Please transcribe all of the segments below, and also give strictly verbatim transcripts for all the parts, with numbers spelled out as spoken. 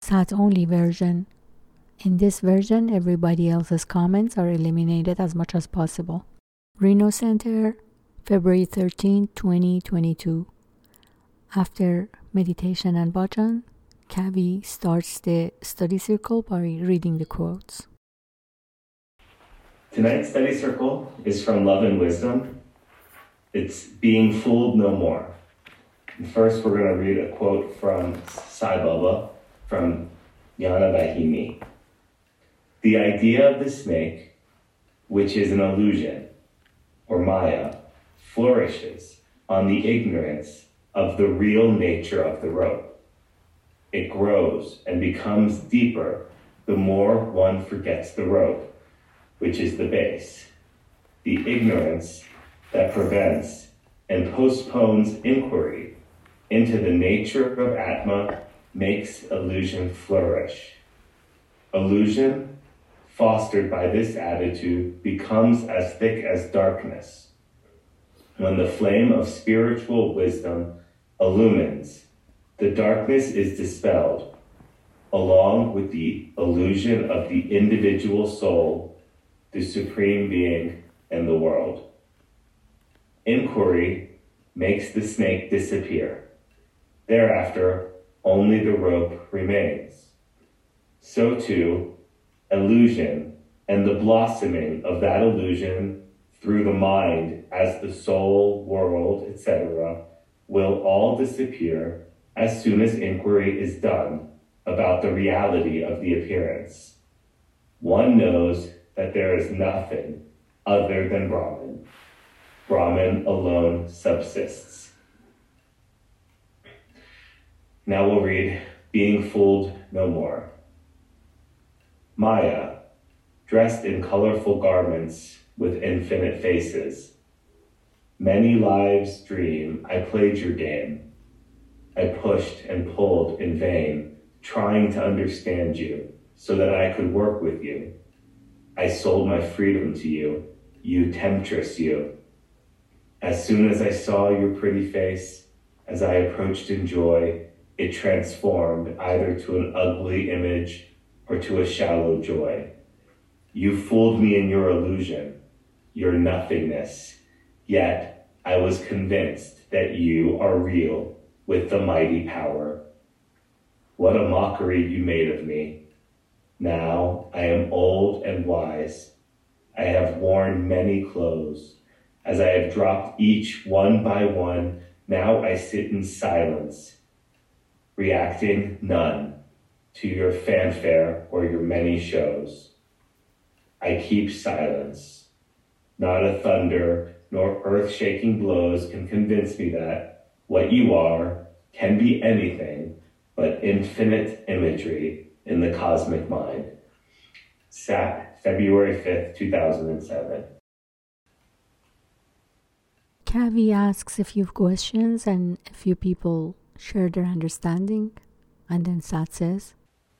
Sat-only version. In this version, everybody else's comments are eliminated as much as possible. Reno Center, February thirteenth, twenty twenty-two. After meditation and bhajan, Kavi starts the study circle by reading the quotes. Tonight's study circle is from Love and Wisdom. It's Being Fooled No More. And first, we're going to read a quote from Sai Baba from Jnana Vahimi. The idea of the snake, which is an illusion, or Maya, flourishes on the ignorance of the real nature of the rope. It grows and becomes deeper the more one forgets the rope, which is the base. The ignorance that prevents and postpones inquiry into the nature of Atma makes illusion flourish. Illusion, fostered by this attitude, becomes as thick as darkness. When the flame of spiritual wisdom illumines, the darkness is dispelled, along with the illusion of the individual soul, the supreme being, and the world. Inquiry makes the snake disappear. Thereafter, only the rope remains. So too, illusion and the blossoming of that illusion through the mind as the soul, world, et cetera, will all disappear as soon as inquiry is done about the reality of the appearance. One knows that there is nothing other than Brahman. Brahman alone subsists. Now we'll read Being Fooled No More. Maya, dressed in colorful garments with infinite faces. Many lives dream I played your game. I pushed and pulled in vain, trying to understand you so that I could work with you. I sold my freedom to you, you temptress you. As soon as I saw your pretty face, as I approached in joy, it transformed either to an ugly image or to a shallow joy. You fooled me in your illusion, your nothingness, yet I was convinced that you are real with the mighty power. What a mockery you made of me. Now I am old and wise. I have worn many clothes. As I have dropped each one by one, now I sit in silence, reacting none to your fanfare or your many shows. I keep silence. Not a thunder nor earth-shaking blows can convince me that what you are can be anything but infinite imagery in the cosmic mind. Sat, February fifth, two thousand seven. Kavi asks a few questions and a few people share their understanding. And then Sat says,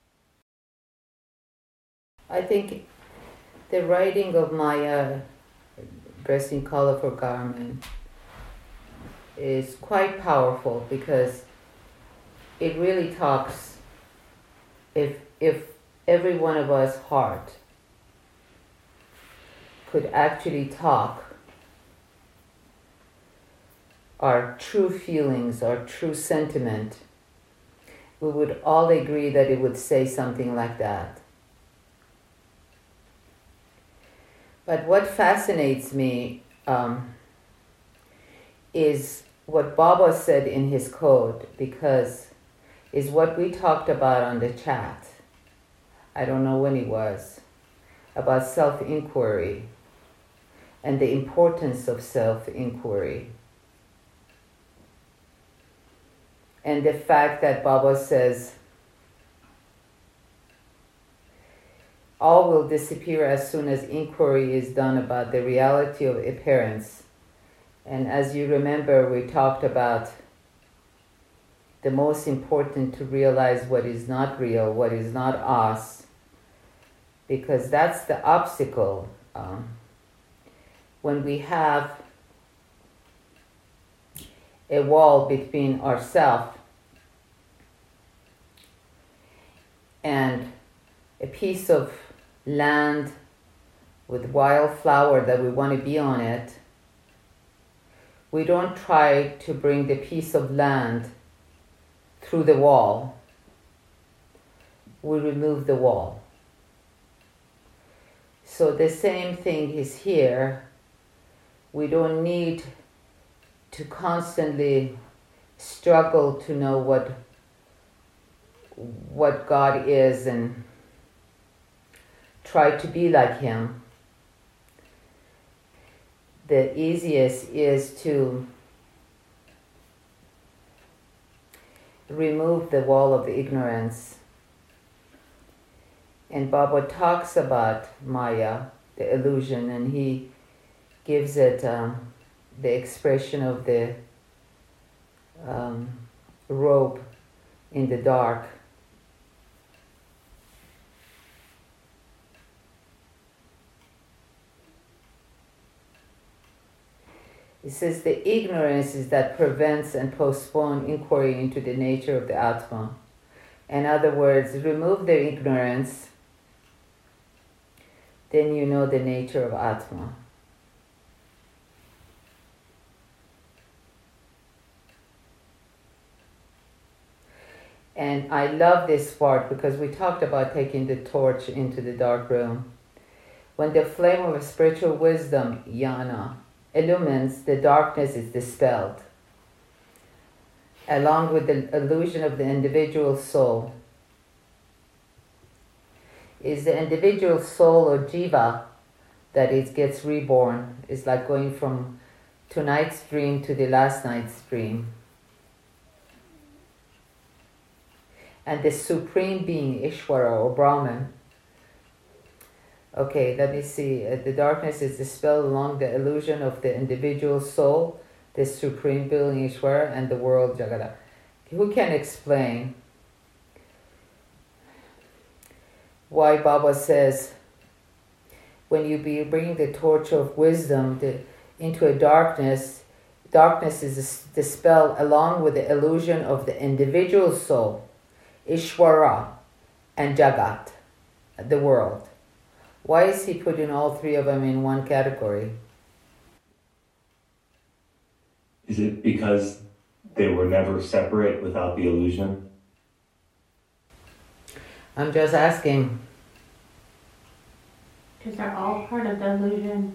I think the writing of Maya, dressed in colorful garment, is quite powerful because it really talks, if if every one of us heart could actually talk our true feelings, our true sentiment, we would all agree that it would say something like that. But what fascinates me um, is what Baba said in his code, because is what we talked about on the chat. I don't know when it was, about self-inquiry and the importance of self-inquiry. And the fact that Baba says, all will disappear as soon as inquiry is done about the reality of appearance. And as you remember, we talked about the most important to realize what is not real, what is not us, because that's the obstacle. Um, when we have a wall between ourselves and a piece of land with wildflower that we want to be on it, we don't try to bring the piece of land through the wall. We remove the wall. So the same thing is here. We don't need to constantly struggle to know what what God is and try to be like Him. The easiest is to remove the wall of ignorance. And Baba talks about Maya, the illusion, and he gives it um, the expression of the um, rope in the dark. It says the ignorance is that prevents and postpones inquiry into the nature of the Atma. In other words, remove the ignorance, then you know the nature of Atma. And I love this part because we talked about taking the torch into the dark room. When the flame of spiritual wisdom, jnana, illumines, the darkness is dispelled, along with the illusion of the individual soul. Is the individual soul or jiva that it gets reborn. It's like going from tonight's dream to the last night's dream. And the supreme being, Ishvara or Brahman. Okay, let me see. Uh, the darkness is dispelled along the illusion of the individual soul, the supreme being, Ishvara, and the world, Jagata. Who can explain why Baba says, when you be bring the torch of wisdom to, into a darkness, darkness is dispelled along with the illusion of the individual soul, Ishvara, and Jagat, the world. Why is he putting all three of them in one category? Is it because they were never separate without the illusion? I'm just asking. Because they're all part of the illusion.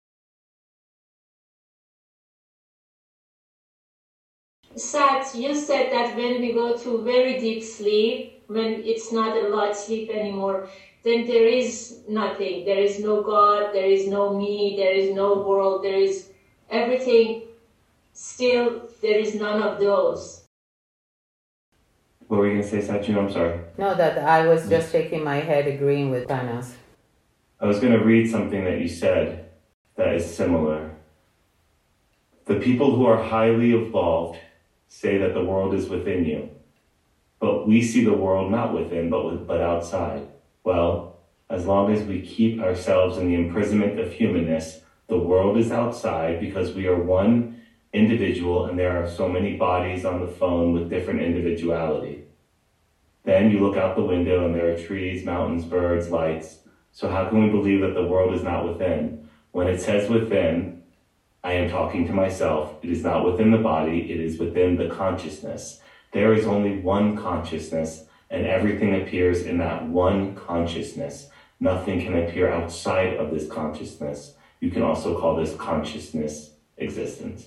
Sat, you said that when we go to very deep sleep, when it's not a light sleep anymore, then there is nothing. There is no God, there is no me, there is no world, there is everything. Still, there is none of those. What were you going to say, Sachin? I'm sorry. No, that I was just shaking my head agreeing with Thanos. I was going to read something that you said that is similar. The people who are highly evolved say that the world is within you, but we see the world not within, but with, but outside. Well, as long as we keep ourselves in the imprisonment of humanness, the world is outside because we are one individual and there are so many bodies on the phone with different individuality. Then you look out the window and there are trees, mountains, birds, lights. So how can we believe that the world is not within? When it says within, I am talking to myself. It is not within the body, it is within the consciousness. There is only one consciousness, and everything appears in that one consciousness. Nothing can appear outside of this consciousness. You can also call this consciousness existence.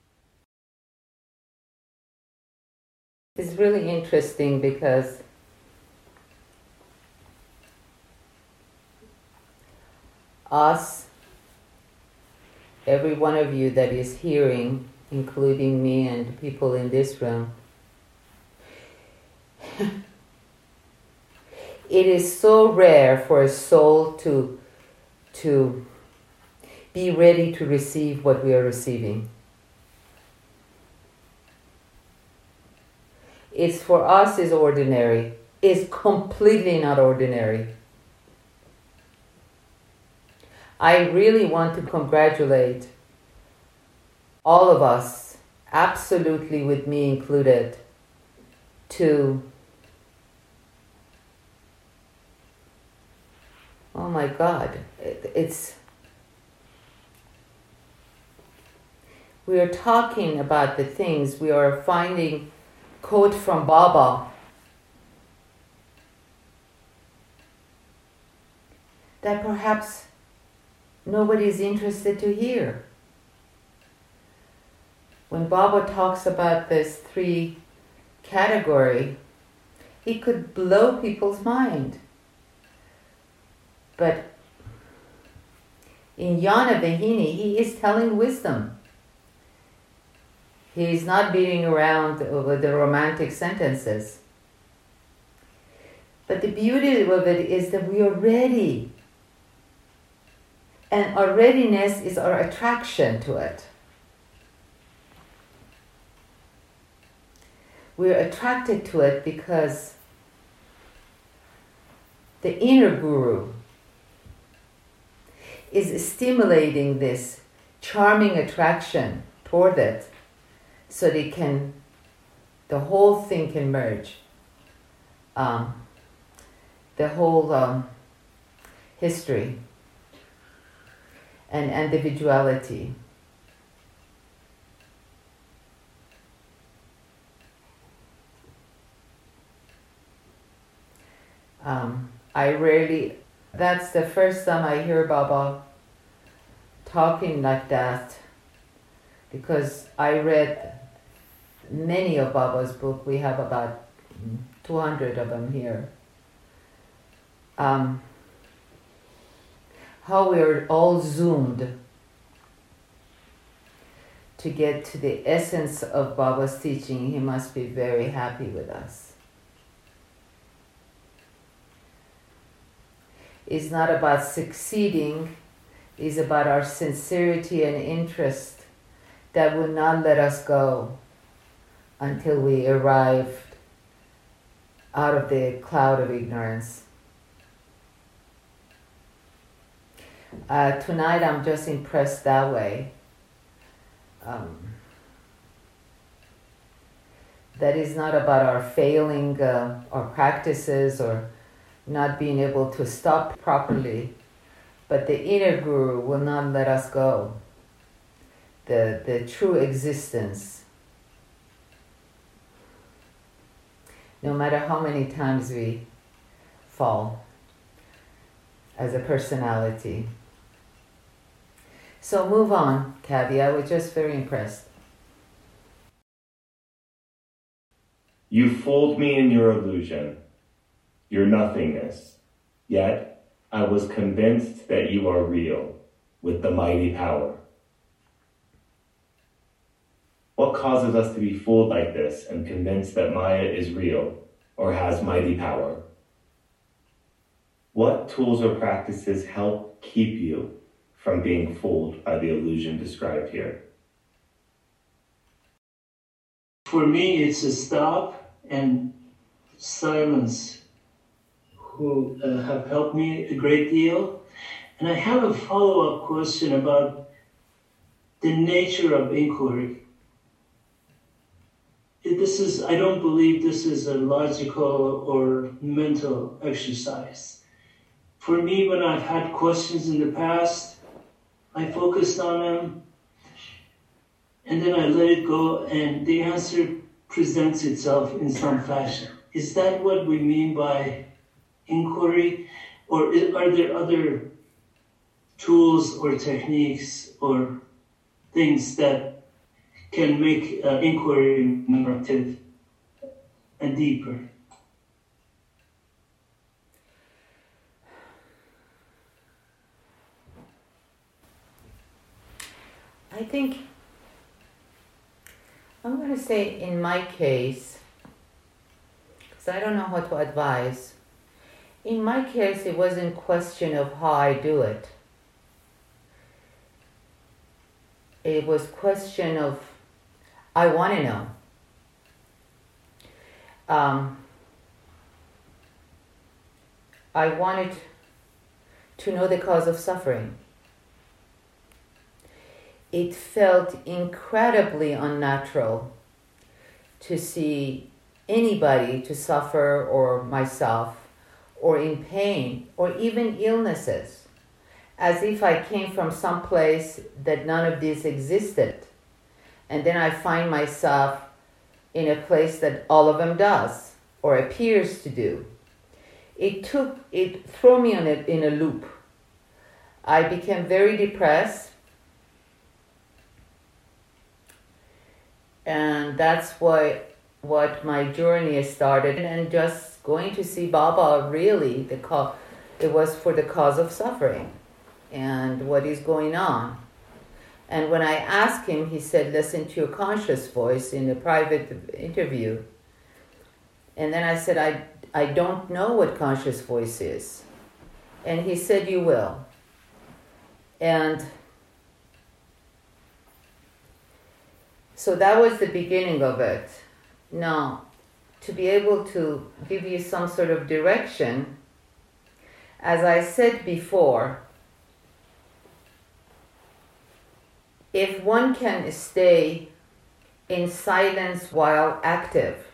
It's really interesting because us, every one of you that is hearing, including me and people in this room, it is so rare for a soul to, to be ready to receive what we are receiving. It's for us is ordinary. It's completely not ordinary. I really want to congratulate all of us, absolutely with me included, to oh my God, it, it's, we are talking about the things, we are finding quote from Baba that perhaps nobody is interested to hear. When Baba talks about this three category, it could blow people's mind. But in Jnana Vahini, he is telling wisdom. He is not beating around with the romantic sentences. But the beauty of it is that we are ready. And our readiness is our attraction to it. We're attracted to it because the inner guru is stimulating this charming attraction toward it so they can, the whole thing can merge. Um, the whole um, history and individuality. Um, I rarely, that's the first time I hear Baba talking like that, because I read many of Baba's books. We have about two hundred of them here. Um, how we are all zoomed to get to the essence of Baba's teaching. He must be very happy with us. It's not about succeeding, it's about our sincerity and interest that will not let us go until we arrive out of the cloud of ignorance. Uh, tonight I'm just impressed that way. Um, that is not about our failing uh, our practices or not being able to stop properly, but the inner guru will not let us go. The, the true existence. No matter how many times we fall as a personality. So move on, Kathy. I was just very impressed. You fooled me in your illusion, your nothingness. Yet I was convinced that you are real, with the mighty power. What causes us to be fooled like this and convinced that Maya is real or has mighty power? What tools or practices help keep you from being fooled by the illusion described here? For me, it's a stop and silence who uh, have helped me a great deal. And I have a follow-up question about the nature of inquiry. This is, I don't believe this is a logical or mental exercise. For me, when I've had questions in the past, I focused on them, and then I let it go, and the answer presents itself in some fashion. Is that what we mean by inquiry? Or is, are there other tools or techniques or things that can make uh, inquiry more active and deeper? I think, I'm going to say in my case, because I don't know how to advise, in my case it wasn't a question of how I do it. It was question of, I want to know. Um, I wanted to know the cause of suffering. It felt incredibly unnatural to see anybody to suffer, or myself, or in pain or even illnesses, as if I came from some place that none of this existed. And then I find myself in a place that all of them does or appears to do. It took, it threw me on a, in a loop. I became very depressed. And that's why what my journey started, and just going to see Baba, really, the co- it was for the cause of suffering and what is going on. And when I asked him, he said, listen to your conscious voice in a private interview. And then I said, I, I don't know what conscious voice is. And he said, you will. And so that was the beginning of it. Now, to be able to give you some sort of direction, as I said before, if one can stay in silence while active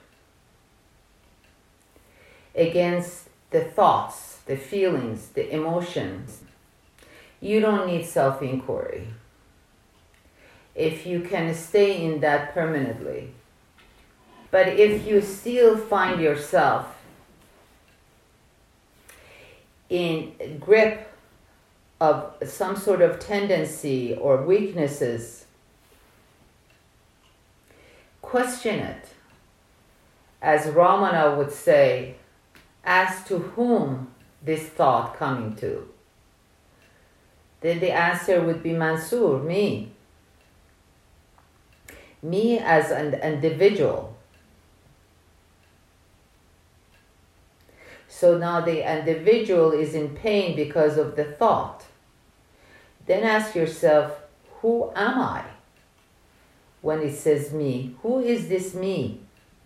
against the thoughts, the feelings, the emotions, you don't need self-inquiry. If you can stay in that permanently. But if you still find yourself in grip of some sort of tendency or weaknesses, question it. As Ramana would say, as to whom this thought coming to? Then the answer would be Mansoor, me. Me as an individual. So now the individual is in pain because of the thought. Then ask yourself, who am I? When it says me, who is this me?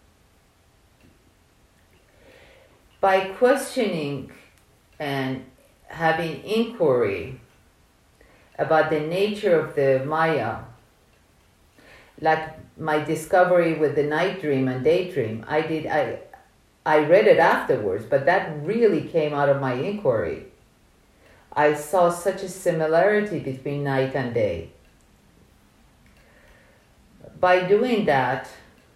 By questioning and having inquiry about the nature of the Maya, like my discovery with the night dream and daydream, I did, I, I read it afterwards, but that really came out of my inquiry. I saw such a similarity between night and day. By doing that,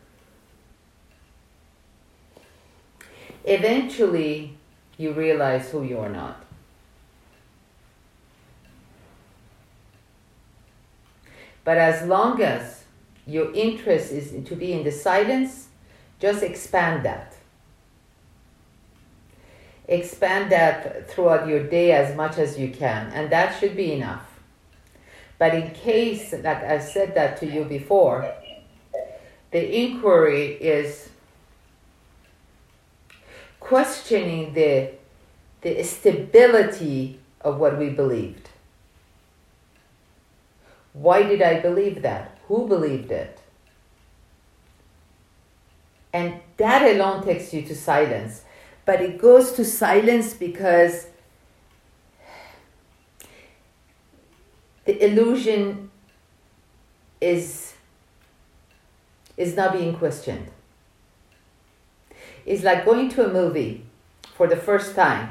eventually you realize who you are not. But as long as your interest is to be in the silence, just expand that. Expand that throughout your day as much as you can, and that should be enough. But in case, like I said that to you before, the inquiry is questioning the, the stability of what we believed. Why did I believe that? Who believed it? And that alone takes you to silence. But it goes to silence because the illusion is, is not being questioned. It's like going to a movie for the first time.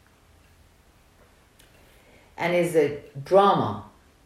And it's a drama.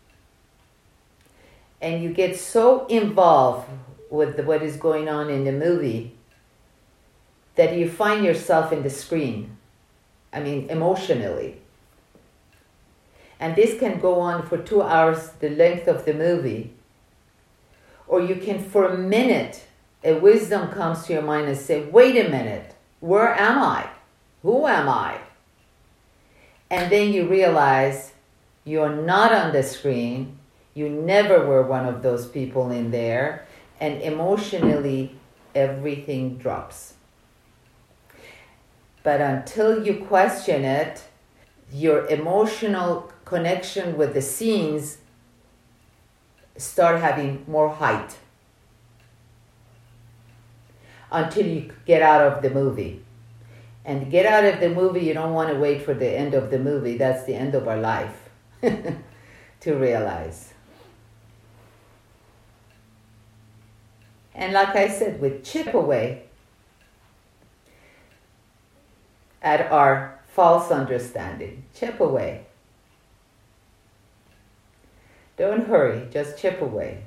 And you get so involved with what is going on in the movie that you find yourself in the screen. I mean, emotionally. And this can go on for two hours, the length of the movie. Or you can, for a minute, a wisdom comes to your mind and say, wait a minute, where am I? Who am I? And then you realize you're not on the screen. You never were one of those people in there. And emotionally, everything drops. But until you question it, your emotional connection with the scenes start having more height. Until you get out of the movie. And to get out of the movie, you don't want to wait for the end of the movie. That's the end of our life. To realize. And like I said, with chip away, at our false understanding. Chip away. Don't hurry, just chip away.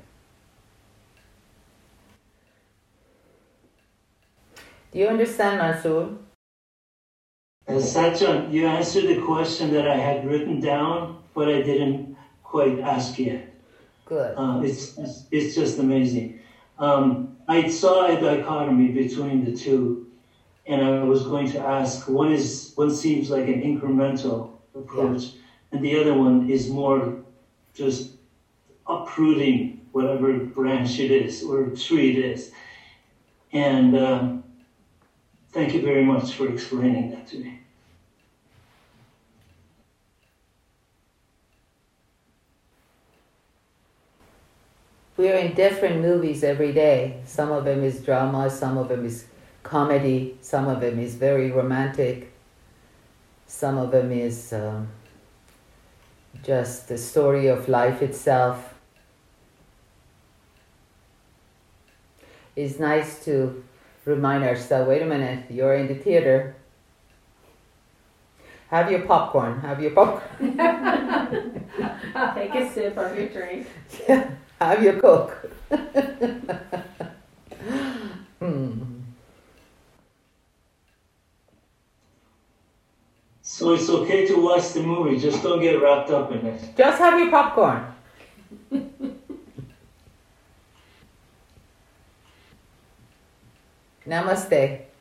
Do you understand, Mansoor? Uh, Satchan, you answered the question that I had written down, but I didn't quite ask yet. Good. Uh, it's, it's it's just amazing. Um, I saw a dichotomy between the two, and I was going to ask, one is one seems like an incremental approach, yeah. and the other one is more just uprooting whatever branch it is or tree it is. And um, thank you very much for explaining that to me. We are in different movies every day. Some of them is drama, some of them is comedy, some of them is very romantic, some of them is um, just the story of life itself. It's nice to remind ourselves, wait a minute, you're in the theater. Have your popcorn, have your popcorn. Take a sip of your drink. Yeah. Have your Coke. mm. So it's okay to watch the movie, just don't get wrapped up in it. Just have your popcorn. Namaste.